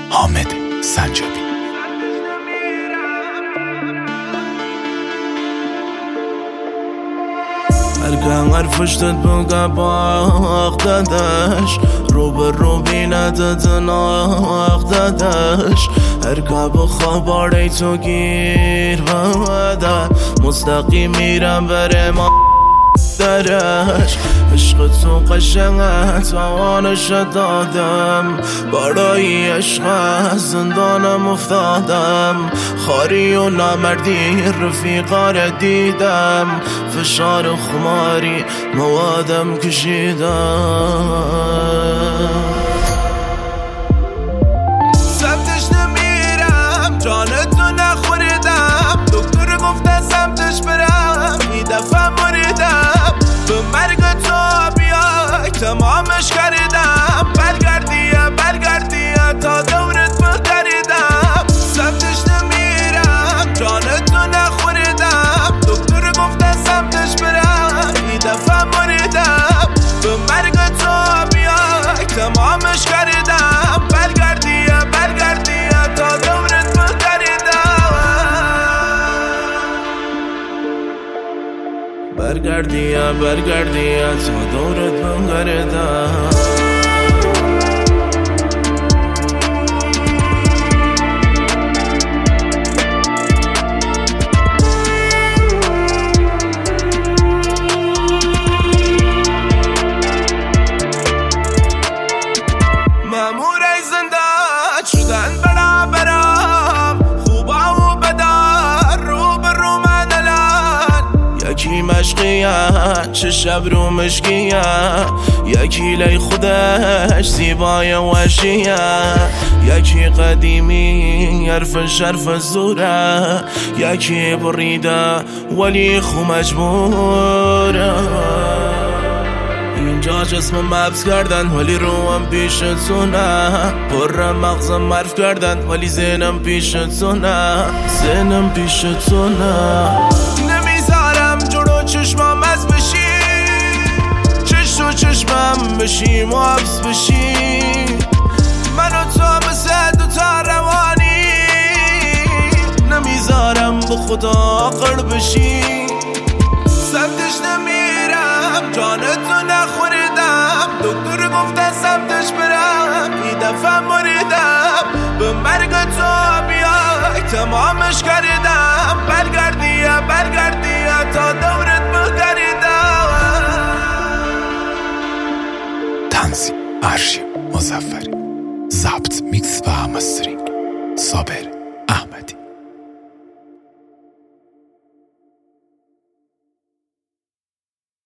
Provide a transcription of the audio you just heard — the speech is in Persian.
حامد سنجابی. هرگاه حرفش داد بگه باق دادش، رو به رو بیندد ناق دادش. هرگاه بخواب ای تو گیر بده، مستقیم میرم بره ما درش. عشق تو قشنگه توانش دادم، برای عشق از زندانم افتادم. خاری و نامردی رفیقا دیدم، فشار و خماری موادم کشیدم. سمتش نمیرم جانتو نخوردم، دکتر گفته سمتش برم این دفعه مریدم. به مرگ تو بیای تمامش کردم، برگردی تا دورت بگردم. سمتش نمیرم جانتو نخوردم، دکتر گفته سمتش برم این دفعه مریدم. به مرگ تو بیای تمامش کردم، برگردی تا دورت بگردم. برگردی تا دورت بگردم. مامورای زندان شدن برابرم، خوبا و بدار رو به رو من الان. یکی مشقیه چه شب رو مشقیه، یکی لی خودش زیبای وشیه. یکی قدیمی حرفش حرف زوره، یکی بریده ولی خو مجبوره. اینجا جسمم حبس کردن ولی روم پیشتونه، پر مغزم مرف کردن ولی ذهنم پیشتونه. نمیذارم جلو چشمم از بشی، چش تو چشمم بشیم و حبس بشی. من و تو مثل دوتا روانی، نمیذارم به خدا قرب بشی. سمتش نمیرم جانتو نخوردم، دکتر گفته سمتش برم این دفعه مریدم. به مرگ تو بیای تمامش کردم، برگردی تا دورت بگردم. تنظیم ارشیو مظفری، ضبط میکس و مسترینگ صابر